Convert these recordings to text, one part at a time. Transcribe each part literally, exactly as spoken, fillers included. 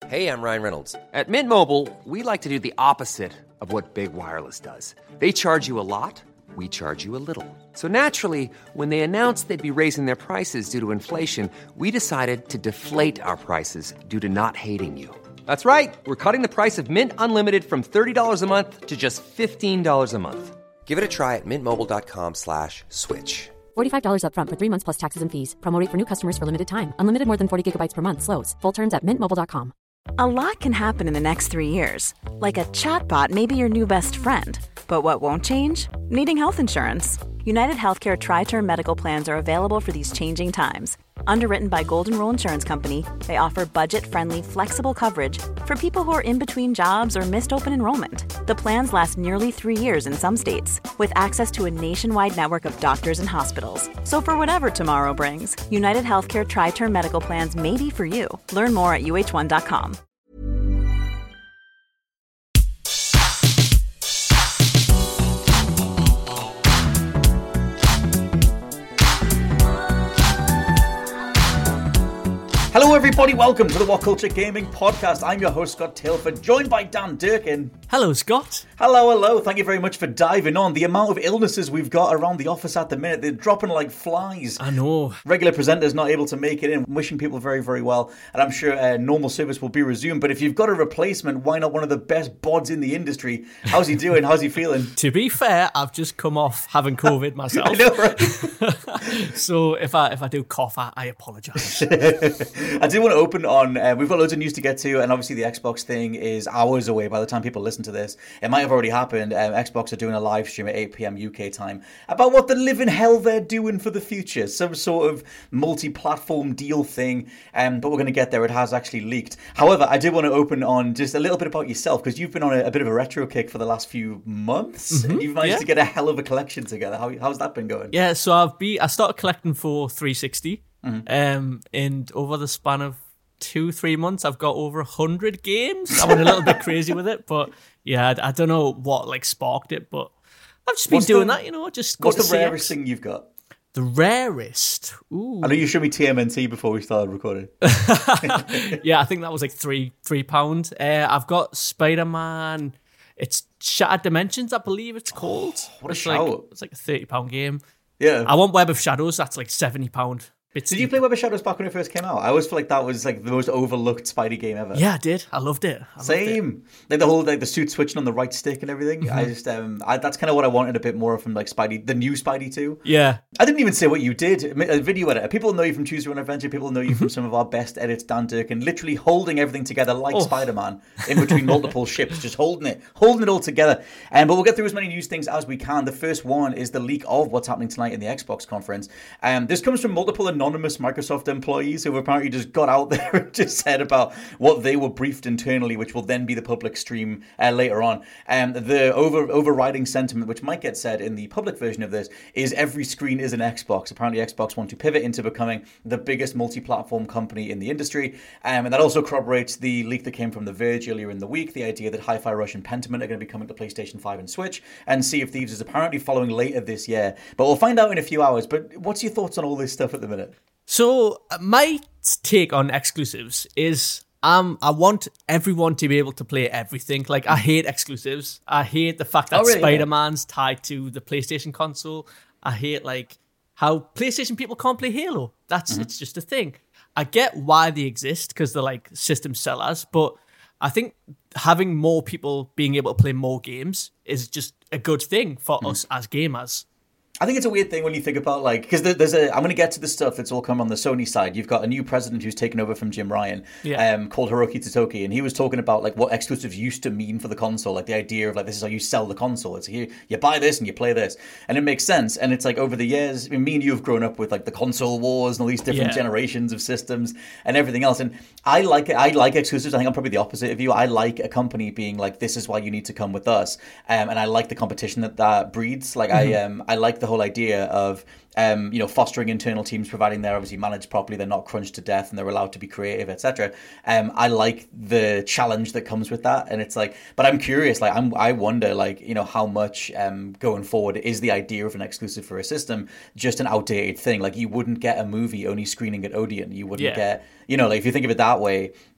Hey, I'm Ryan Reynolds. At Mint Mobile, we like to do the opposite of what Big Wireless does. They charge you a lot, we charge you a little. So naturally, when they announced they'd be raising their prices due to inflation, we decided to deflate our prices due to not hating you. That's right. We're cutting the price of Mint Unlimited from thirty dollars a month to just fifteen dollars a month. Give it a try at mintmobile.com slash switch. forty-five dollars up front for three months plus taxes and fees. Promo rate for new customers for limited time. Unlimited more than forty gigabytes per month slows. Full terms at mint mobile dot com. A lot can happen in the next three years. Like a chatbot may be your new best friend. But what won't change? Needing health insurance. United Healthcare Tri-Term Medical Plans are available for these changing times. Underwritten by Golden Rule Insurance Company, they offer budget-friendly, flexible coverage for people who are in between jobs or missed open enrollment. The plans last nearly three years in some states, with access to a nationwide network of doctors and hospitals. So for whatever tomorrow brings, United Healthcare Tri-Term Medical Plans may be for you. Learn more at U H one dot com. Hello everybody, welcome to the What Culture Gaming Podcast. I'm your host Scott Tilford, joined by Dan Durkin. Hello Scott. Hello, hello. Thank you very much for diving on. The amount of illnesses we've got around the office at the minute, they're dropping like flies. I know. Regular presenters not able to make it in. I'm wishing people very, very well. And I'm sure uh, normal service will be resumed. But if you've got a replacement, why not one of the best bods in the industry? How's he doing? How's he feeling? To be fair, I've just come off having COVID myself. I know, right? So if I if I do cough, I, I apologise. I do want to open on, uh, we've got loads of news to get to, and obviously the Xbox thing is hours away by the time people listen to this. It might have already happened. Um, Xbox are doing a live stream at eight p.m. U K time about what the living hell they're doing for the future. Some sort of multi-platform deal thing, um, but we're going to get there. It has actually leaked. However, I did want to open on just a little bit about yourself, because you've been on a, a bit of a retro kick for the last few months. Mm-hmm. You've managed Yeah. to get a hell of a collection together. How, how's that been going? Yeah, so I've be I started collecting for three sixty, Mm-hmm. um, and over the span of two, three months, I've got over a hundred games. I went a little bit crazy with it, but yeah, I, I don't know what like sparked it, but I've just been What's doing the- that, you know, just go What's to the C X. rarest thing you've got? The rarest? Ooh. I know you showed me T M N T before we started recording. Yeah, I think that was like three three pound. Uh, I've got Spider-Man. It's Shattered Dimensions, I believe it's called. Oh, what a it's shout. Like, it's like a thirty pound game. Yeah. I want Web of Shadows. That's like seventy pound. Did you play Web of Shadows back when it first came out? I always feel like that was like the most overlooked Spidey game ever. Yeah, I did. I loved it. I loved Same. It. Like the whole like the suit switching on the right stick and everything. Mm-hmm. I just um I, that's kind of what I wanted a bit more from like Spidey, the new Spidey two. Yeah. I didn't even say what you did. A video editor. People know you from Choose Your Own Adventure. People know you from some of our best edits, Dan Durkin, literally holding everything together like Oh. Spider-Man in between multiple ships, just holding it, holding it all together. Um, but we'll get through as many news things as we can. The first one is the leak of what's happening tonight in the Xbox conference. Um, this comes from multiple anonymous Microsoft employees who have apparently just got out there and just said about what they were briefed internally, which will then be the public stream uh, later on. Um, the over overriding sentiment, which might get said in the public version of this, is every screen is an Xbox. Apparently Xbox want to pivot into becoming the biggest multi-platform company in the industry. Um, and that also corroborates the leak that came from The Verge earlier in the week, the idea that Hi-Fi Rush and Pentiment are going to be coming to PlayStation five and Switch, and Sea of Thieves is apparently following later this year. But we'll find out in a few hours. But what's your thoughts on all this stuff at the minute? So uh, my take on exclusives is um I want everyone to be able to play everything. Like I hate exclusives. I hate the fact that Oh, really? Spider-Man's tied to the PlayStation console. I hate like how PlayStation people can't play Halo. That's Mm-hmm. it's just a thing. I get why they exist because they're like system sellers, but I think having more people being able to play more games is just a good thing for Mm. us as gamers. I think it's a weird thing when you think about, like, because there's a, I'm going to get to the stuff that's all come on the Sony side. You've got a new president who's taken over from Jim Ryan, Yeah. um, called Hiroki Totoki, and he was talking about, like, what exclusives used to mean for the console, like the idea of, like, this is how you sell the console. It's here, you buy this and you play this. And it makes sense. And it's like, over the years, I mean, me and you have grown up with, like, the console wars and all these different Yeah. generations of systems and everything else. And I like it. I like exclusives. I think I'm probably the opposite of you. I like a company being like, this is why you need to come with us. Um, and I like the competition that that breeds. Like, Mm-hmm. I um, I like the whole idea of Of um, you know, fostering internal teams, providing they're obviously managed properly, they're not crunched to death, and they're allowed to be creative, et cetera. Um, I like the challenge that comes with that, and it's like, but I'm curious, like, I'm, I wonder, like, you know, how much um, going forward is the idea of an exclusive for a system just an outdated thing? Like, you wouldn't get a movie only screening at Odeon. You wouldn't Yeah. get, you know, like if you think of it that way.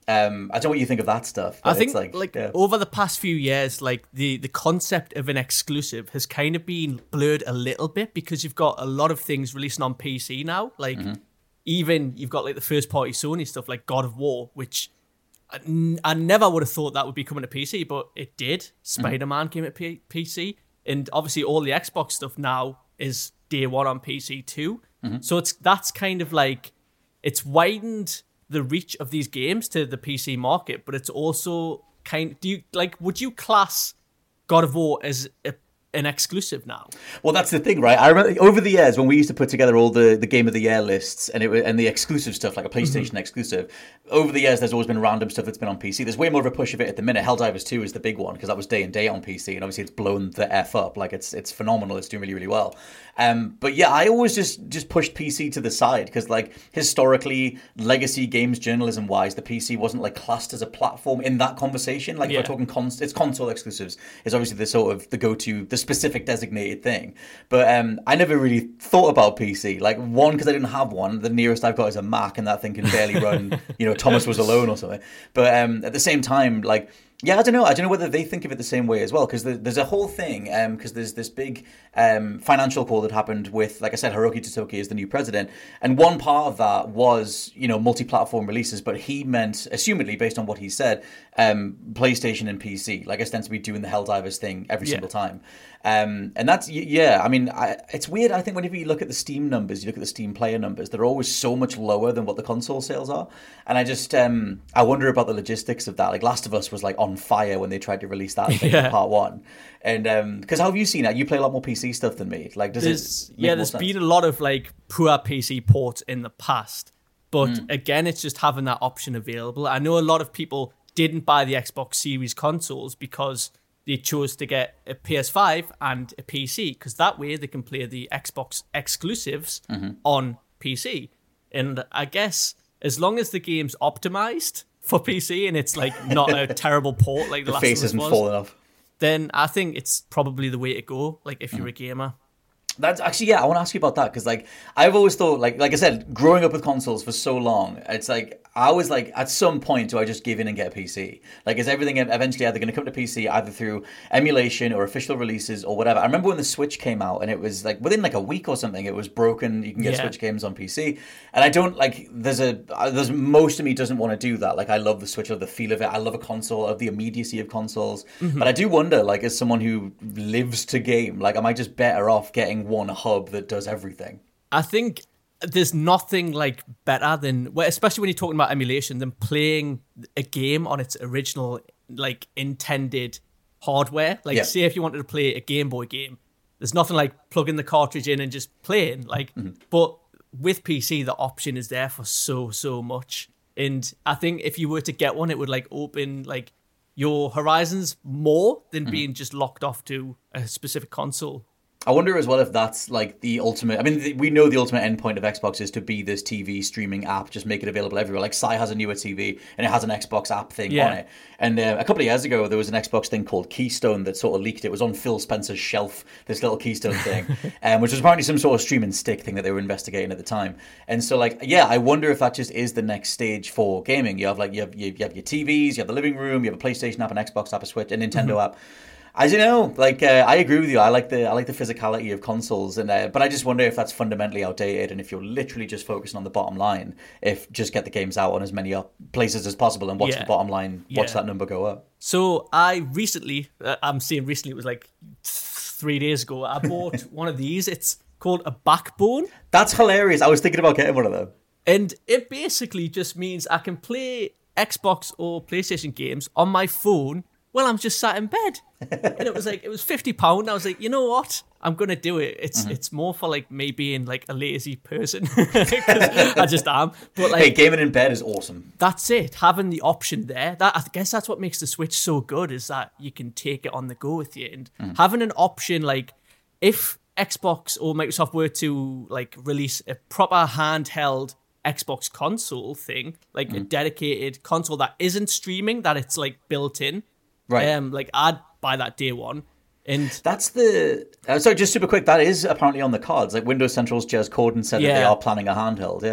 Um, I don't know what you think of that stuff. But I think it's like, like yeah. over the past few years, like the, the concept of an exclusive has kind of been blurred a little bit because you've got a lot of things releasing on P C now. Like mm-hmm. even you've got like the first party Sony stuff like God of War, which I, n- I never would have thought that would be coming to P C, but it did. Spider-Man mm-hmm. came to P- PC, and obviously all the Xbox stuff now is day one on P C too. Mm-hmm. So it's that's kind of like it's widened the reach of these games to the P C market, but it's also kind. Do you like? Would you class God of War as a, an exclusive now? Well, that's the thing, right? I remember over the years when we used to put together all the, the Game of the Year lists and it and the exclusive stuff, like a PlayStation mm-hmm. exclusive. Over the years, there's always been random stuff that's been on P C. There's way more of a push of it at the minute. Helldivers two is the big one because that was day and date on P C, and obviously it's blown the F up. Like it's it's phenomenal. It's doing really really well. Um, but yeah, I always just just pushed P C to the side because like historically, legacy games journalism wise, the P C wasn't like classed as a platform in that conversation. Like yeah. if we're talking cons- it's console exclusives is obviously the sort of the go to the specific designated thing. But um, I never really thought about P C. Like one because I didn't have one. The nearest I've got is a Mac, and that thing can barely run. You know, Thomas Was Alone or something. But um, at the same time, like. Yeah, I don't know. I don't know whether they think of it the same way as well, because there's a whole thing, because um, there's this big um, financial call that happened with, like I said, Hiroki Totoki as the new president, and one part of that was, you know, multi-platform releases, but he meant, assumedly, based on what he said, um, PlayStation and P C, like ostensibly doing the Helldivers thing every yeah. single time. Um, and that's, yeah, I mean, I, it's weird. I think whenever you look at the Steam numbers, you look at the Steam player numbers, they're always so much lower than what the console sales are. And I just, um, I wonder about the logistics of that. Like Last of Us was like on fire when they tried to release that thing yeah. part one. And um, because how have you seen it? You play a lot more P C stuff than me. Like, does there's, it? Yeah, there's sense? been a lot of like poor P C ports in the past. But mm. again, it's just having that option available. I know a lot of people didn't buy the Xbox Series consoles because they chose to get a P S five and a P C, because that way they can play the Xbox exclusives mm-hmm. on P C. And I guess as long as the game's optimized for P C and it's like not a terrible port like the, the last face one isn't was, falling off, then I think it's probably the way to go. Like if mm. you're a gamer. That's actually, yeah, I want to ask you about that because, like, I've always thought, like, like I said, growing up with consoles for so long, it's like, I was like, at some point, do I just give in and get a P C? Like, is everything eventually either going to come to P C either through emulation or official releases or whatever? I remember when the Switch came out and it was like, within like a week or something, it was broken. You can get yeah. Switch games on P C. And I don't, like, there's a, there's most of me doesn't want to do that. Like, I love the Switch, I love the feel of it. I love a console, I love the immediacy of consoles. Mm-hmm. But I do wonder, like, as someone who lives to game, like, am I just better off getting one hub that does everything? I think there's nothing like better than, well, especially when you're talking about emulation, than playing a game on its original like intended hardware. Like yeah. say if you wanted to play a Game Boy game, there's nothing like plugging the cartridge in and just playing. Like, mm-hmm. but with P C, the option is there for so so much. And I think if you were to get one, it would like open like your horizons more than mm-hmm. being just locked off to a specific console. I wonder as well if that's like the ultimate. I mean, we know the ultimate endpoint of Xbox is to be this T V streaming app, just make it available everywhere. Like Sai has a newer T V and it has an Xbox app thing yeah. on it. And uh, a couple of years ago, there was an Xbox thing called Keystone that sort of leaked. It was on Phil Spencer's shelf, this little Keystone thing, um, which was apparently some sort of streaming stick thing that they were investigating at the time. And so, like, yeah, I wonder if that just is the next stage for gaming. You have like you have you have your T Vs, you have the living room, you have a PlayStation app, an Xbox app, a Switch, a Nintendo mm-hmm. app. I don't know. Like, uh, I agree with you. I like the I like the physicality of consoles, and uh, but I just wonder if that's fundamentally outdated, and if you're literally just focusing on the bottom line, if just get the games out on as many up places as possible and watch yeah. the bottom line, watch yeah. that number go up. So I recently, uh, I'm saying recently, it was like three days ago, I bought one of these. It's called a Backbone. That's hilarious. I was thinking about getting one of them. And it basically just means I can play Xbox or PlayStation games on my phone while I'm just sat in bed. And it was like, it was fifty pounds. I was like, you know what? I'm going to do it. It's mm-hmm. it's more for like me being like a lazy person. Because I just am. But like, hey, gaming in bed is awesome. That's it. Having the option there. That I guess that's what makes the Switch so good, is that you can take it on the go with you. And mm. having an option, like if Xbox or Microsoft were to like release a proper handheld Xbox console thing, like mm. a dedicated console that isn't streaming, that it's like built in, right? Um, like I'd buy that day one. And that's the uh, sorry, just super quick. That is apparently on the cards. Like Windows Central's Jez Corden said yeah. that they are planning a handheld. Yeah,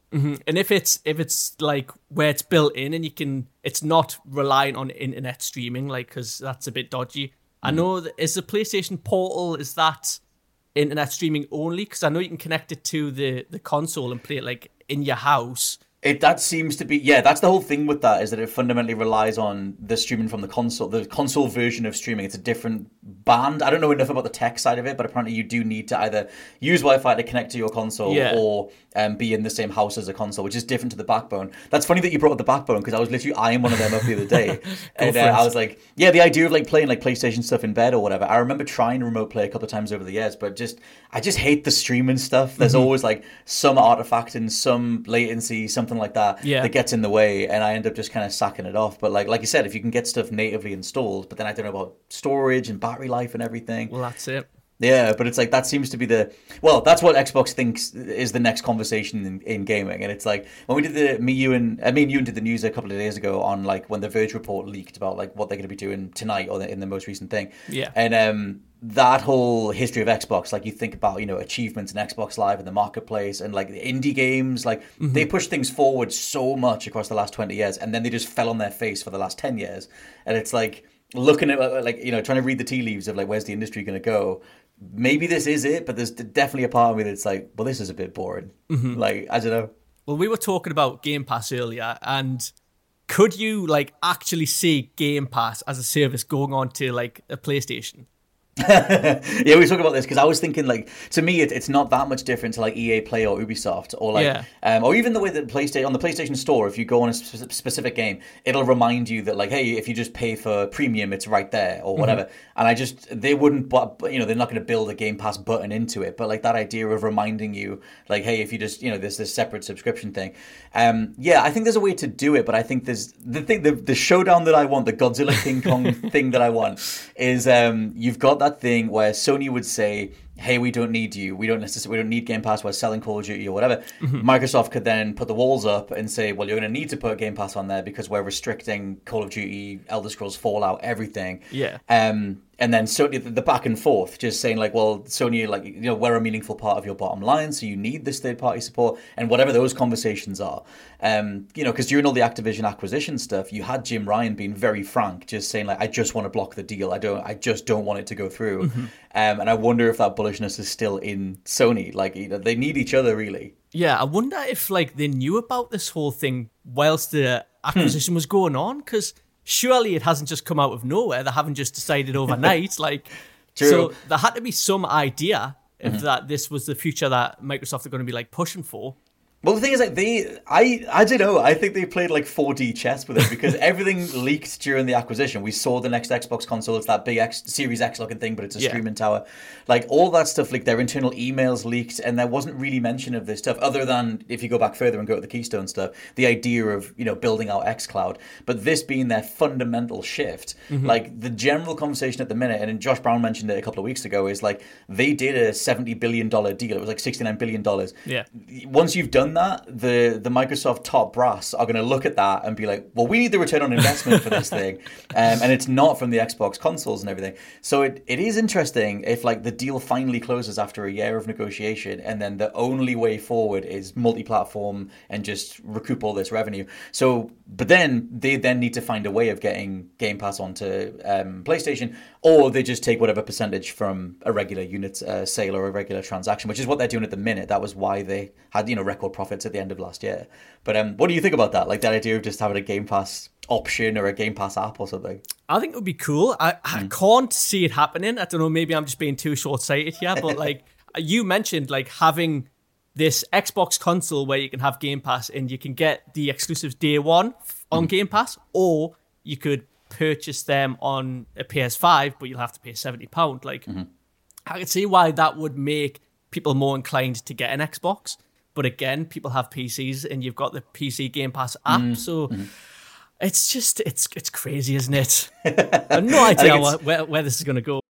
Mm-hmm. And if it's if it's like where it's built in and you can, it's not reliant on internet streaming, like, because that's a bit dodgy. Mm. I know that, is the PlayStation Portal, is that internet streaming only? Because I know you can connect it to the the console and play it like in your house. It that seems to be yeah. That's the whole thing with that, is that it fundamentally relies on the streaming from the console, the console version of streaming. It's a different band. I don't know enough about the tech side of it, but apparently you do need to either use Wi-Fi to connect to your console yeah. or um, be in the same house as a console, which is different to the Backbone. That's funny that you brought up the Backbone, because I was literally eyeing one of them up the other day, and uh, I was like, yeah, the idea of like playing like PlayStation stuff in bed or whatever. I remember trying remote play a couple of times over the years, but just I just hate the streaming stuff. There's mm-hmm. always like some artifact and some latency, something like that. Yeah. That gets in the way, and I end up just kind of sacking it off. But like like you said, if you can get stuff natively installed, but then I don't know about storage and battery life and everything. Well, that's it. Yeah, but it's like that seems to be the well, that's what Xbox thinks is the next conversation in, in gaming. And it's like when we did the me you and I mean you and did the news a couple of days ago on like when the Verge report leaked about like what they're going to be doing tonight or in the most recent thing. Yeah, and um. that whole history of Xbox, like you think about, you know, achievements in Xbox Live and the marketplace and like the indie games, like mm-hmm. they pushed things forward so much across the last twenty years, and then they just fell on their face for the last ten years. And it's like looking at like, you know, trying to read the tea leaves of like, where's the industry going to go? Maybe this is it, but there's definitely a part of me that's like, well, this is a bit boring. Mm-hmm. Like, I don't know. Well, we were talking about Game Pass earlier, and could you like actually see Game Pass as a service going on to like a PlayStation? Yeah, we were talking about this because I was thinking, like, to me, it, it's not that much different to like E A Play or Ubisoft or like, yeah. um, or even the way that PlayStation on the PlayStation Store, if you go on a sp- specific game, it'll remind you that like, hey, if you just pay for premium, it's right there or whatever. Mm-hmm. And I just they wouldn't, you know, they're not going to build a Game Pass button into it, but like that idea of reminding you, like, hey, if you just, you know, there's this separate subscription thing. Um, yeah, I think there's a way to do it, but I think there's the thing, the the showdown that I want, the Godzilla King Kong thing that I want is um, you've got that thing where Sony would say, hey, we don't need you. We don't necessarily, we don't need Game Pass. We're selling Call of Duty or whatever. Mm-hmm. Microsoft could then put the walls up and say, well, you're going to need to put Game Pass on there because we're restricting Call of Duty, Elder Scrolls, Fallout, everything. Yeah. Um, and then Sony, the back and forth, just saying like, well, Sony, like, you know, we're a meaningful part of your bottom line, so you need this third-party support, and whatever those conversations are. Um, you know, because during all the Activision acquisition stuff, you had Jim Ryan being very frank, just saying like, I just want to block the deal. I don't, I just don't want it to go through. Mm-hmm. Um, and I wonder if that bullishness is still in Sony. Like, you know, they need each other, really. Yeah, I wonder if like they knew about this whole thing whilst the acquisition hmm. was going on, because surely it hasn't just come out of nowhere. They haven't just decided overnight. like, True. So there had to be some idea if mm-hmm. that this was the future that Microsoft are going to be like pushing for. Well, the thing is, like, they, I, I don't know. I think they played like four D chess with it because everything leaked during the acquisition. We saw the next Xbox console. It's that big X, Series X looking thing, but it's a yeah. streaming tower. Like, all that stuff leaked. Their internal emails leaked, and there wasn't really mention of this stuff other than, if you go back further and go to the Keystone stuff, the idea of, you know, building out xCloud. But this being their fundamental shift, mm-hmm. like, the general conversation at the minute, and Josh Brown mentioned it a couple of weeks ago, is like, they did a seventy billion dollars deal. It was like sixty-nine billion dollars. Yeah. Once you've done that, the the Microsoft top brass are going to look at that and be like, well, we need the return on investment for this thing. Um, and it's not from the Xbox consoles and everything. So it, it is interesting if like the deal finally closes after a year of negotiation and then the only way forward is multi-platform and just recoup all this revenue. So, but then they then need to find a way of getting Game Pass onto um, PlayStation, or they just take whatever percentage from a regular unit uh, sale or a regular transaction, which is what they're doing at the minute. That was why they had, you know, record profits at the end of last year. But um, what do you think about that? Like that idea of just having a Game Pass option or a Game Pass app or something? I think it would be cool. I, I mm. can't see it happening. I don't know, maybe I'm just being too short-sighted here, but like you mentioned, like having this Xbox console where you can have Game Pass and you can get the exclusives day one on mm. Game Pass, or you could purchase them on a P S five, but you'll have to pay seventy pounds. Like, mm-hmm. I could see why that would make people more inclined to get an Xbox. But again, people have P Cs and you've got the P C Game Pass app. Mm. So mm-hmm. it's just, it's it's crazy, isn't it? I have no idea where, where this is going to go.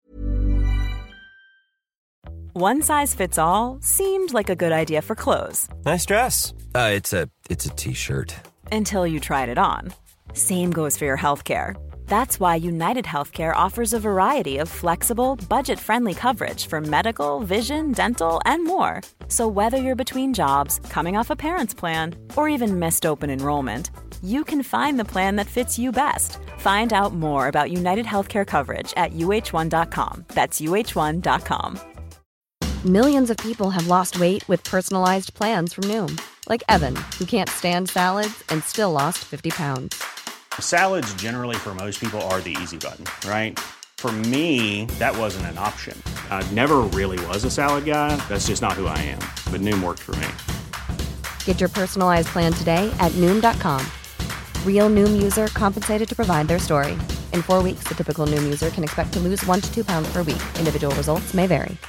One size fits all seemed like a good idea for clothes. Nice dress. Uh, it's a it's a t-shirt. Until you tried it on. Same goes for your healthcare. That's why United Healthcare offers a variety of flexible, budget-friendly coverage for medical, vision, dental, and more. So whether you're between jobs, coming off a parent's plan, or even missed open enrollment, you can find the plan that fits you best. Find out more about United Healthcare coverage at U H one dot com. That's U H one dot com. Millions of people have lost weight with personalized plans from Noom. Like Evan, who can't stand salads and still lost fifty pounds. Salads generally for most people are the easy button, right? For me, that wasn't an option. I never really was a salad guy. That's just not who I am. But Noom worked for me. Get your personalized plan today at Noom dot com. Real Noom user compensated to provide their story. In four weeks, the typical Noom user can expect to lose one to two pounds per week. Individual results may vary.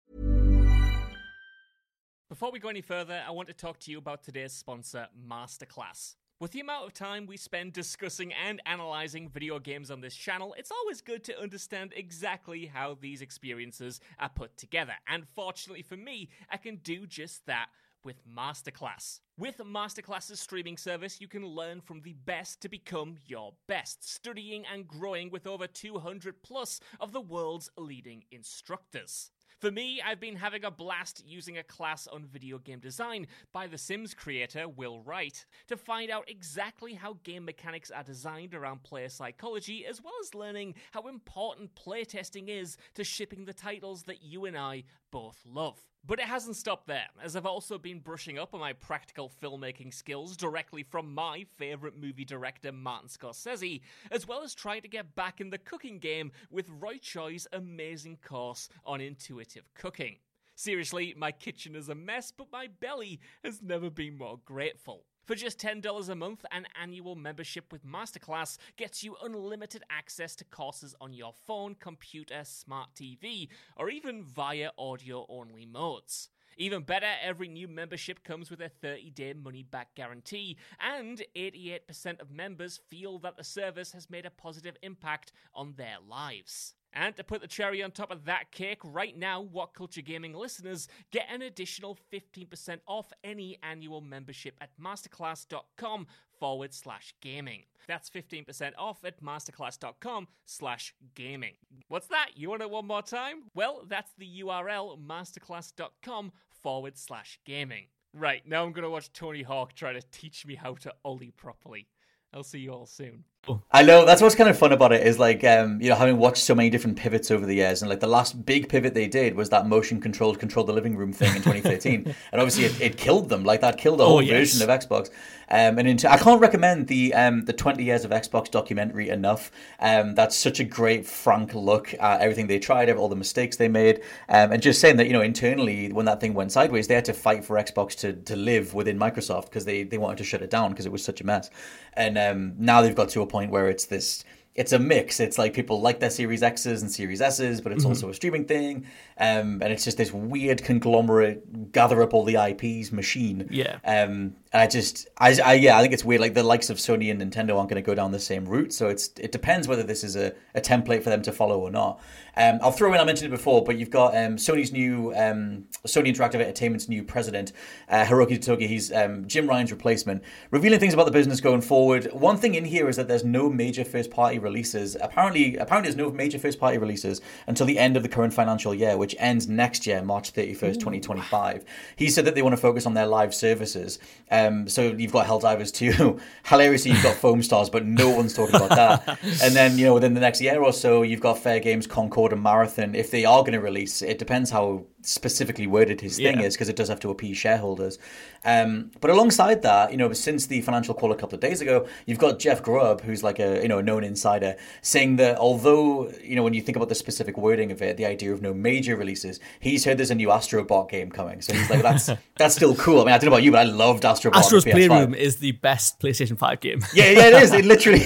Before we go any further, I want to talk to you about today's sponsor, Masterclass. With the amount of time we spend discussing and analysing video games on this channel, it's always good to understand exactly how these experiences are put together. And fortunately for me, I can do just that with Masterclass. With Masterclass's streaming service, you can learn from the best to become your best, studying and growing with over two hundred plus of the world's leading instructors. For me, I've been having a blast using a class on video game design by The Sims creator Will Wright to find out exactly how game mechanics are designed around player psychology, as well as learning how important playtesting is to shipping the titles that you and I both love. But it hasn't stopped there, as I've also been brushing up on my practical filmmaking skills directly from my favourite movie director Martin Scorsese, as well as trying to get back in the cooking game with Roy Choi's amazing course on intuitive cooking. Seriously, my kitchen is a mess, but my belly has never been more grateful. For just ten dollars a month, an annual membership with Masterclass gets you unlimited access to courses on your phone, computer, smart T V, or even via audio-only modes. Even better, every new membership comes with a thirty-day money-back guarantee, and eighty-eight percent of members feel that the service has made a positive impact on their lives. And to put the cherry on top of that cake, right now, What Culture Gaming listeners get an additional fifteen percent off any annual membership at masterclass.com forward slash gaming. That's fifteen percent off at masterclass.com slash gaming. What's that? You want it one more time? Well, that's the U R L, masterclass.com forward slash gaming. Right, now I'm going to watch Tony Hawk try to teach me how to ollie properly. I'll see you all soon. I know, that's what's kind of fun about it is like, um, you know, having watched so many different pivots over the years, and like the last big pivot they did was that motion controlled control the living room thing in twenty thirteen. And obviously it, it killed them, like that killed the whole oh, yes. version of Xbox. Um, and into, I can't recommend the um, the twenty years of Xbox documentary enough. Um, that's such a great, frank look at everything they tried, all the mistakes they made. Um, and just saying that, you know, internally, when that thing went sideways, they had to fight for Xbox to, to live within Microsoft because they, they wanted to shut it down because it was such a mess. And um, now they've got to a point where it's this it's a mix. It's like people like their Series X's and Series S's, but it's mm-hmm. also a streaming thing. Um, and it's just this weird conglomerate, gather up all the I Ps machine. Yeah. Um, and I just, I, I, yeah, I think it's weird. Like the likes of Sony and Nintendo aren't going to go down the same route. So it's it depends whether this is a, a template for them to follow or not. Um, I'll throw in, I mentioned it before, but you've got um, Sony's new, um, Sony Interactive Entertainment's new president, uh, Hiroki Totogi. He's um, Jim Ryan's replacement, revealing things about the business going forward. One thing in here is that there's no major first-party releases. Apparently, apparently there's no major first-party releases until the end of the current financial year, which ends next year, March thirty-first, twenty twenty-five. He said that they want to focus on their live services. Um, so you've got Helldivers two. Hilariously, you've got Foam Stars, but no one's talking about that. And then, you know, within the next year or so, you've got Fair Games, Concord, and Marathon. If they are going to release, it depends how specifically worded his thing yeah. is, because it does have to appease shareholders. Um, but alongside that, you know, since the financial call a couple of days ago, you've got Jeff Grubb, who's like a you know a known insider, saying that although, you know, when you think about the specific wording of it, the idea of no major releases, he's heard there's a new Astro Bot game coming. So he's like, that's that's still cool. I mean, I don't know about you, but I loved Astro Bot. Astro's Playroom is the best PlayStation five game. Yeah, yeah, it is. It literally.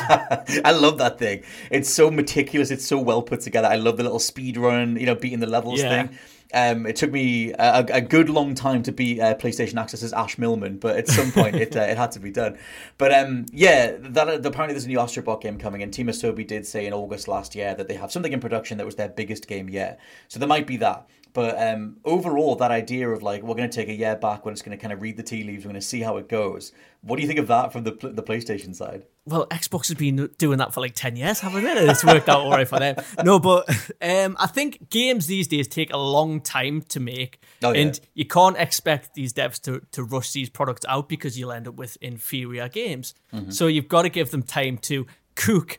I love that thing. It's so meticulous. It's so well put together. I love the little speed run, you know, beating the levels yeah. thing. Um, it took me a, a good long time to beat uh, PlayStation Access's Ash Millman, but at some point it uh, it had to be done. But um, yeah, that uh, apparently there's a new Astro Bot game coming, and Team Asobi did say in August last year that they have something in production that was their biggest game yet. So there might be that. But um, overall, that idea of like, we're going to take a year back, we're just going to kind of read the tea leaves, we're going to see how it goes. What do you think of that from the the PlayStation side? Well, Xbox has been doing that for like ten years, haven't they? It's worked out all right for them. No, but um, I think games these days take a long time to make. Oh, yeah. And you can't expect these devs to, to rush these products out because you'll end up with inferior games. Mm-hmm. So you've got to give them time to cook,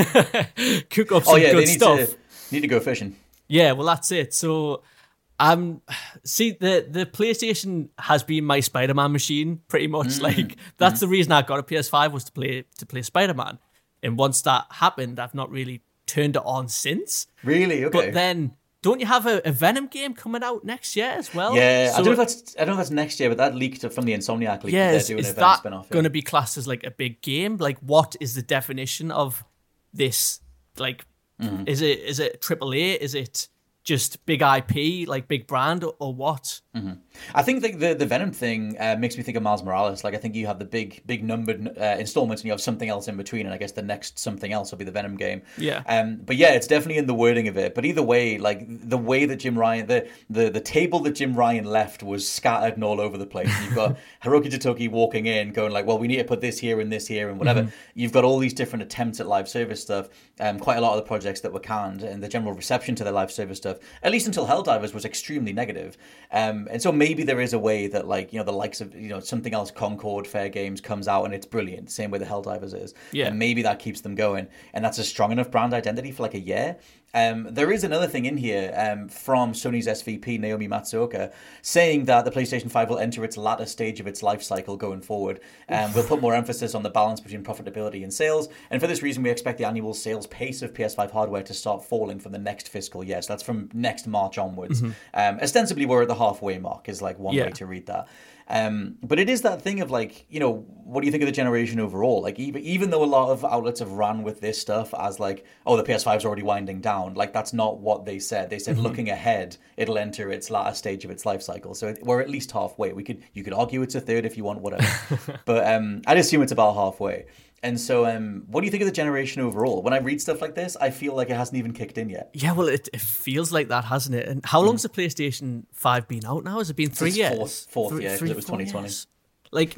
cook up some oh, yeah, good they need stuff. To, need to go fishing. Yeah, well, that's it. So... Um, see, the, the PlayStation has been my Spider-Man machine, pretty much. Mm. Like, that's mm. the reason I got a P S five, was to play to play Spider-Man. And once that happened, I've not really turned it on since. Really? Okay. But then, don't you have a, a Venom game coming out next year as well? Yeah, so I don't know if that's I don't know if that's next year, but that leaked from the Insomniac leak. Yeah, that is, they're doing is a Venom that spin-off, going to yeah. be classed as like a big game? Like, what is the definition of this? Like, mm. is it is it triple A? Is it just big I P, like big brand, or, or what? Mm-hmm. I think the, the the Venom thing uh, makes me think of Miles Morales. Like, I think you have the big big numbered uh, installments, and you have something else in between, and I guess the next something else will be the Venom game. Yeah. Um. But yeah, it's definitely in the wording of it. But either way, like the way that Jim Ryan, the the, the table that Jim Ryan left was scattered and all over the place. And you've got Hiroki Totoki walking in, going like, well, we need to put this here and this here and whatever. Mm-hmm. You've got all these different attempts at live service stuff. Um. Quite a lot of the projects that were canned, and the general reception to their live service stuff, at least until Helldivers, was extremely negative. Um. And so maybe there is a way that, like, you know, the likes of, you know, something else, Concord, Fair Games, comes out and it's brilliant, same way the Helldivers is. Yeah. And maybe that keeps them going, and that's a strong enough brand identity for like a year. Um, there is another thing in here um, from Sony's S V P, Naomi Matsuoka, saying that the PlayStation five will enter its latter stage of its life cycle going forward. Um, we'll put more emphasis on the balance between profitability and sales, and for this reason we expect the annual sales pace of P S five hardware to start falling from the next fiscal year. So that's from next March onwards. Mm-hmm. Um, ostensibly we're at the halfway mark, is like one yeah. way to read that. Um, but it is that thing of like, you know, what do you think of the generation overall? Like, even even though a lot of outlets have ran with this stuff as like, oh, the P S five's already winding down, like that's not what they said. They said, mm-hmm. looking ahead, it'll enter its latter stage of its life cycle. So we're at least halfway. We could you could argue it's a third if you want, whatever. But um, I'd assume it's about halfway. And so, um, what do you think of the generation overall? When I read stuff like this, I feel like it hasn't even kicked in yet. Yeah, well, it, it feels like that, hasn't it? And how mm. long's the PlayStation five been out now? Has it been three it's years? Fourth, fourth three, year, because it was twenty twenty. Years. Like,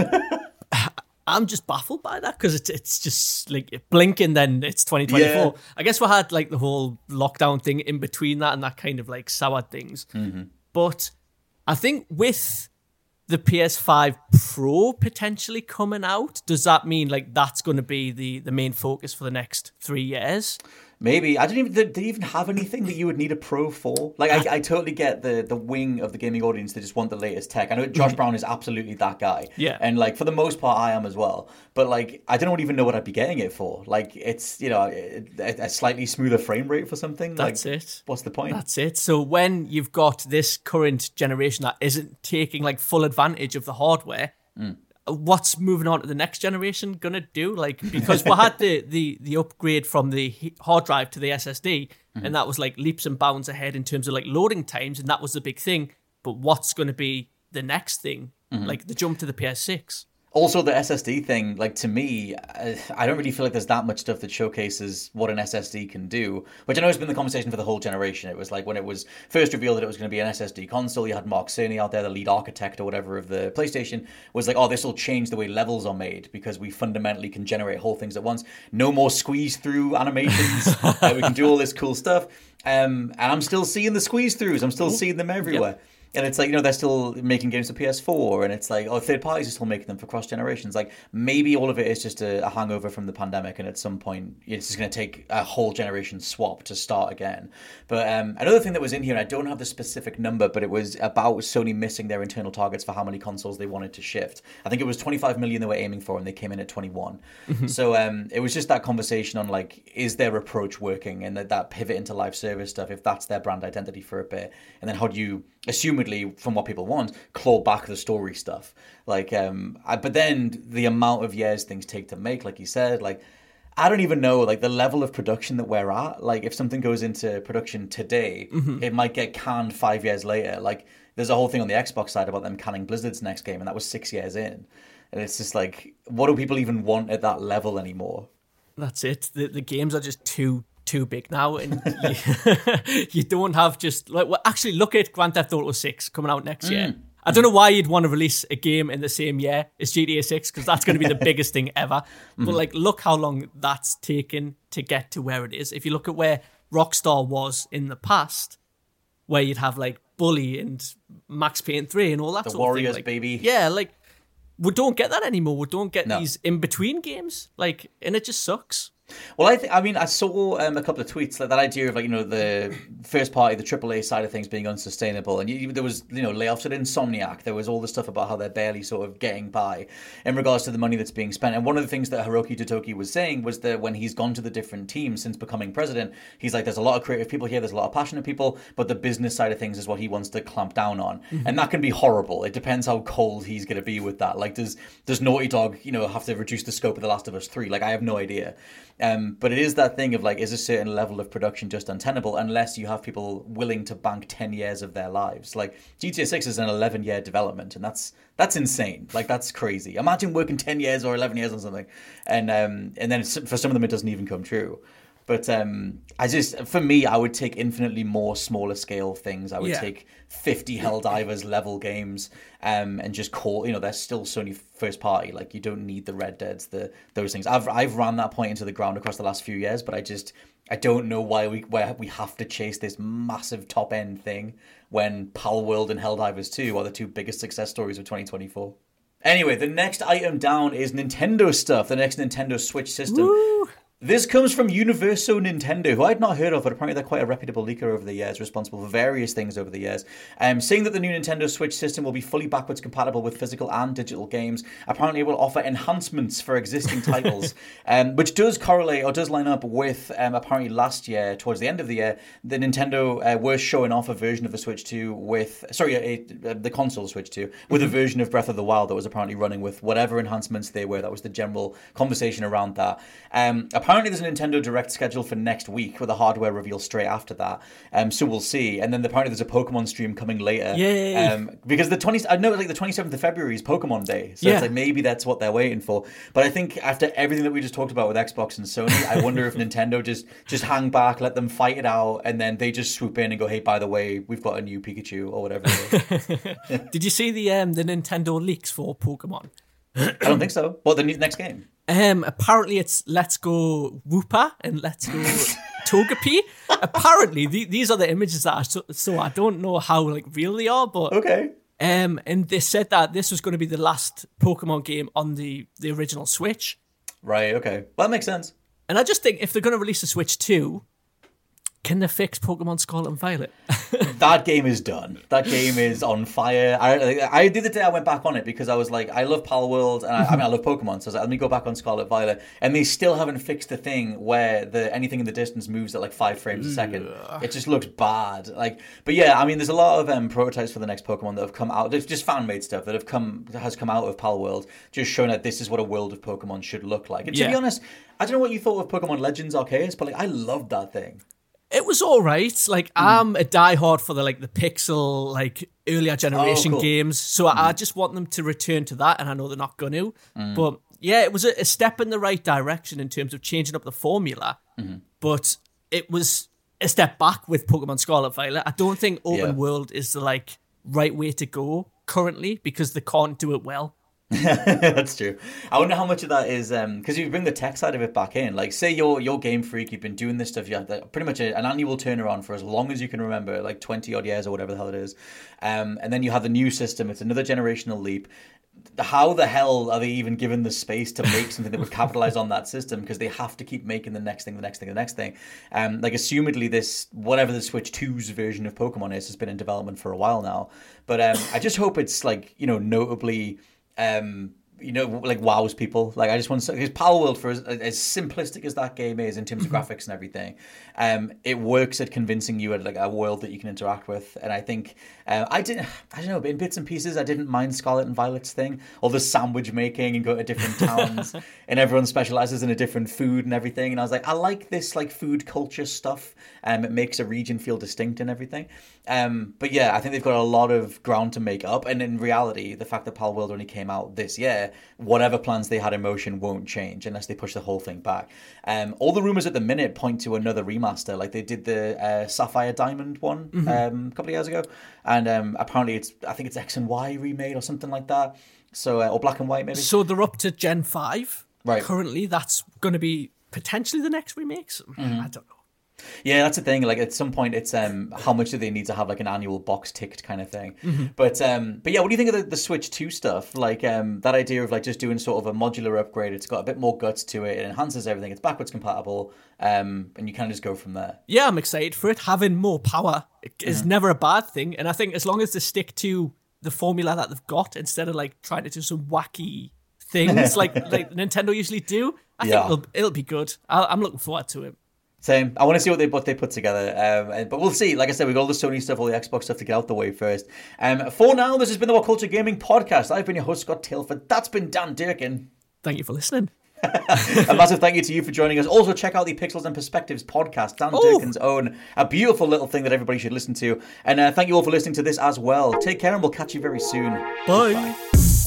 I'm just baffled by that, because it's it's just like blinking, then it's twenty twenty-four. Yeah. I guess we had like the whole lockdown thing in between that, and that kind of like soured things. Mm-hmm. But I think with the P S five Pro potentially coming out, does that mean like that's going to be the, the main focus for the next three years? Maybe. I didn't even, did they even have anything that you would need a Pro for? Like, I, I totally get the, the wing of the gaming audience that just want the latest tech. I know Josh Brown is absolutely that guy. Yeah. And, like, for the most part, I am as well. But, like, I don't even know what I'd be getting it for. Like, it's, you know, a, a slightly smoother frame rate for something. That's like, it. What's the point? That's it. So when you've got this current generation that isn't taking, like, full advantage of the hardware, mm. what's moving on to the next generation gonna do? Like, because we had the, the the upgrade from the hard drive to the S S D, mm-hmm. and that was like leaps and bounds ahead in terms of like loading times, and that was the big thing. But what's going to be the next thing? Mm-hmm. Like the jump to the P S six? Also, the S S D thing, like, to me, I don't really feel like there's that much stuff that showcases what an S S D can do, which I know has been the conversation for the whole generation. It was like when it was first revealed that it was going to be an S S D console, you had Mark Cerny out there, the lead architect or whatever of the PlayStation, was like, oh, this will change the way levels are made because we fundamentally can generate whole things at once. No more squeeze-through animations. uh, we can do all this cool stuff. Um, and I'm still seeing the squeeze-throughs. I'm still seeing them everywhere. Yep. And it's like, you know, they're still making games for P S four, and it's like, oh, third parties are still making them for cross generations. Like, maybe all of it is just a, a hangover from the pandemic, and at some point it's just going to take a whole generation swap to start again. But um, another thing that was in here, and I don't have the specific number, but it was about Sony missing their internal targets for how many consoles they wanted to shift. I think it was twenty-five million they were aiming for, and they came in at twenty-one. Mm-hmm. So um, it was just that conversation on, like, is their approach working, and that, that pivot into live service stuff, if that's their brand identity for a bit. And then how do you, assumedly, from what people want, claw back the story stuff. Like, um, I, but then the amount of years things take to make, like you said, like, I don't even know, like, the level of production that we're at. Like, if something goes into production today, mm-hmm. it might get canned five years later. Like, there's a whole thing on the Xbox side about them canning Blizzard's next game, and that was six years in. And it's just like, what do people even want at that level anymore? That's it. The the games are just too too big now, and you, you don't have just like. Well, actually, look at Grand Theft Auto six coming out next mm. year. I don't know why you'd want to release a game in the same year as G T A six, because that's going to be the biggest thing ever. Mm. But like, look how long that's taken to get to where it is. If you look at where Rockstar was in the past, where you'd have like Bully and Max Payne three and all that the sort Warriors, of thing. Like, baby. Yeah, like, we don't get that anymore. We don't get no. these in-between games. Like, and it just sucks. Well, I think I mean I saw um, a couple of tweets like that idea of like you know the first party, the triple A side of things being unsustainable, and you, there was you know layoffs at Insomniac. There was all this stuff about how they're barely sort of getting by in regards to the money that's being spent. And one of the things that Hiroki Totoki was saying was that when he's gone to the different teams since becoming president, he's like, there's a lot of creative people here, there's a lot of passionate people, but the business side of things is what he wants to clamp down on, mm-hmm. and that can be horrible. It depends how cold he's going to be with that. Like, does does Naughty Dog you know have to reduce the scope of The Last of Us three? Like, I have no idea. Um, but it is that thing of like, is a certain level of production just untenable unless you have people willing to bank ten years of their lives? Like, G T A six is an eleven year development, and that's that's insane. Like, that's crazy. Imagine working ten years or eleven years on something, and um, and then it's, for some of them it doesn't even come true. But um, I just, for me, I would take infinitely more smaller scale things. I would yeah. take fifty Helldivers level games um, and just call, you know, they're still Sony first party. Like, you don't need the Red Deads, the those things. I've I've ran that point into the ground across the last few years, but I just, I don't know why we why we have to chase this massive top end thing when Palworld and Helldivers two are the two biggest success stories of twenty twenty-four. Anyway, the next item down is Nintendo stuff, the next Nintendo Switch system. Woo! This comes from Universo Nintendo, who I'd not heard of, but apparently they're quite a reputable leaker over the years, responsible for various things over the years. Um, saying that the new Nintendo Switch system will be fully backwards compatible with physical and digital games. Apparently it will offer enhancements for existing titles, um, which does correlate or does line up with um, apparently last year, towards the end of the year, the Nintendo uh, were showing off a version of the Switch two with, sorry, a, a, the console Switch two, with a version of Breath of the Wild that was apparently running with whatever enhancements they were. That was the general conversation around that. Um, Apparently there's a Nintendo Direct scheduled for next week with a hardware reveal straight after that. Um, so we'll see. And then apparently there's a Pokemon stream coming later. Yay! Um, because the twenty, I know like the twenty-seventh of February is Pokemon Day. So yeah. it's like maybe that's what they're waiting for. But I think after everything that we just talked about with Xbox and Sony, I wonder if Nintendo just, just hang back, let them fight it out, and then they just swoop in and go, hey, by the way, we've got a new Pikachu or whatever it is. Did you see the um, the Nintendo leaks for Pokemon? I don't think so. What, the new, next game? Um, apparently it's Let's Go Wooper and Let's Go Togepi. Apparently the, these are the images that I saw, so I don't know how like real they are, but okay. Um, and they said that this was going to be the last Pokemon game on the, the original Switch. Right. Okay. Well, that makes sense. And I just think if they're going to release a Switch two, can they fix Pokemon Scarlet and Violet? That game is done. That game is on fire. I, I the other day I went back on it because I was like, I love Palworld, and I, I mean I love Pokemon, so I was like, let me go back on Scarlet Violet, and they still haven't fixed the thing where the anything in the distance moves at like five frames a second. It just looks bad. Like, but yeah, I mean, there's a lot of um, prototypes for the next Pokemon that have come out. There's just fan made stuff that have come that has come out of Palworld, just showing that this is what a world of Pokemon should look like. And to yeah. be honest, I don't know what you thought of Pokemon Legends Arceus, but like I loved that thing. It was all right. Like, mm. I'm a diehard for the like the pixel, like earlier generation oh, cool. games. So mm. I just want them to return to that, and I know they're not going to. Mm. But yeah, it was a, a step in the right direction in terms of changing up the formula. Mm-hmm. But it was a step back with Pokemon Scarlet Violet. I don't think open yeah. world is the like right way to go currently because they can't do it well. That's true. I wonder how much of that is um because you bring the tech side of it back in. Like, say you're you're Game Freak, you've been doing this stuff, you have like, pretty much a, an annual turnaround for as long as you can remember, like twenty odd years or whatever the hell it is. Um, and then you have the new system. It's another generational leap. How the hell are they even given the space to make something that would capitalize on that system? Because they have to keep making the next thing, the next thing, the next thing. Um, like, assumedly, this whatever the Switch two's version of Pokemon is has been in development for a while now. But um, I just hope it's like you know notably. Um, you know, like wows people. Like, I just want to because Palworld, for as, as simplistic as that game is in terms of graphics and everything, um, it works at convincing you at like a world that you can interact with. And I think uh, I didn't, I don't know, in bits and pieces, I didn't mind Scarlet and Violet's thing, all the sandwich making and go to different towns, and everyone specializes in a different food and everything. And I was like, I like this like food culture stuff. Um, it makes a region feel distinct and everything. Um, but yeah, I think they've got a lot of ground to make up. And in reality, the fact that Palworld only came out this year where whatever plans they had in motion won't change unless they push the whole thing back. Um, all the rumors at the minute point to another remaster, like they did the uh, Sapphire Diamond one mm-hmm. um, a couple of years ago, and um, apparently it's I think it's X and Y remade or something like that. So uh, or Black and White maybe. So they're up to Gen five. Right. Currently, that's going to be potentially the next remakes. Mm-hmm. I don't know. Yeah, that's the thing. Like at some point, it's um how much do they need to have like an annual box ticked kind of thing. Mm-hmm. But um but yeah, what do you think of the, the Switch two stuff? Like um that idea of like just doing sort of a modular upgrade. It's got a bit more guts to it. It enhances everything. It's backwards compatible. Um and you kind of just go from there. Yeah, I'm excited for it. Having more power is mm-hmm. never a bad thing. And I think as long as they stick to the formula that they've got instead of like trying to do some wacky things like like Nintendo usually do, I yeah. think it'll it'll be good. I'll, I'm looking forward to it. Same. I want to see what they what they put together. Um, and, but we'll see. Like I said, we've got all the Sony stuff, all the Xbox stuff to get out the way first. Um, for now, this has been the What Culture Gaming Podcast. I've been your host, Scott Tilford. That's been Dan Durkin. Thank you for listening. A massive thank you to you for joining us. Also, check out the Pixels and Perspectives podcast, Dan oh. Durkin's own. A beautiful little thing that everybody should listen to. And uh, thank you all for listening to this as well. Take care and we'll catch you very soon. Bye. Goodbye.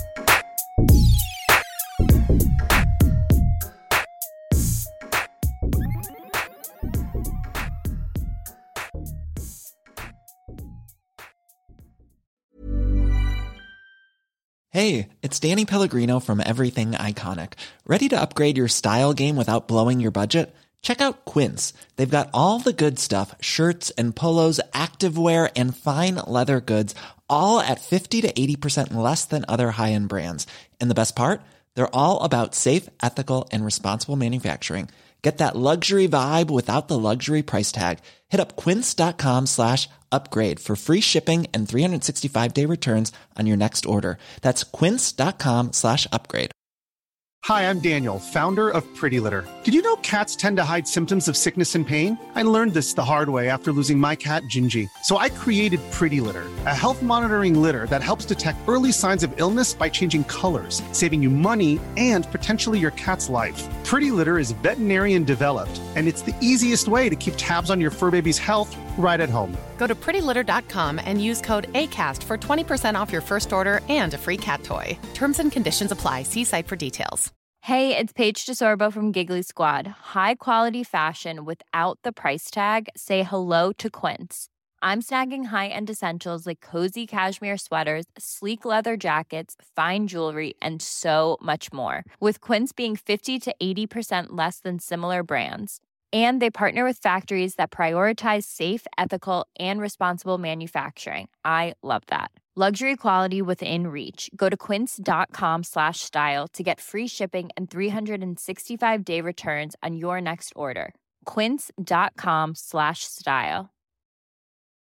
Hey, it's Danny Pellegrino from Everything Iconic. Ready to upgrade your style game without blowing your budget? Check out Quince. They've got all the good stuff, shirts and polos, activewear, and fine leather goods, all at fifty to eighty percent less than other high-end brands. And the best part? They're all about safe, ethical, and responsible manufacturing. Get that luxury vibe without the luxury price tag. Hit up quince.com slash upgrade for free shipping and three sixty-five day returns on your next order. That's quince.com slash upgrade. Hi, I'm Daniel, founder of Pretty Litter. Did you know cats tend to hide symptoms of sickness and pain? I learned this the hard way after losing my cat, Gingy. So I created Pretty Litter, a health monitoring litter that helps detect early signs of illness by changing colors, saving you money and potentially your cat's life. Pretty Litter is veterinarian developed, and it's the easiest way to keep tabs on your fur baby's health right at home. Go to pretty litter dot com and use code ACAST for twenty percent off your first order and a free cat toy. Terms and conditions apply. See site for details. Hey, it's Paige DeSorbo from Giggly Squad. High quality fashion without the price tag. Say hello to Quince. I'm snagging high-end essentials like cozy cashmere sweaters, sleek leather jackets, fine jewelry, and so much more. With Quince being fifty to eighty percent less than similar brands. And they partner with factories that prioritize safe, ethical, and responsible manufacturing. I love that. Luxury quality within reach. Go to quince.com slash style to get free shipping and three sixty-five day returns on your next order. Quince.com slash style.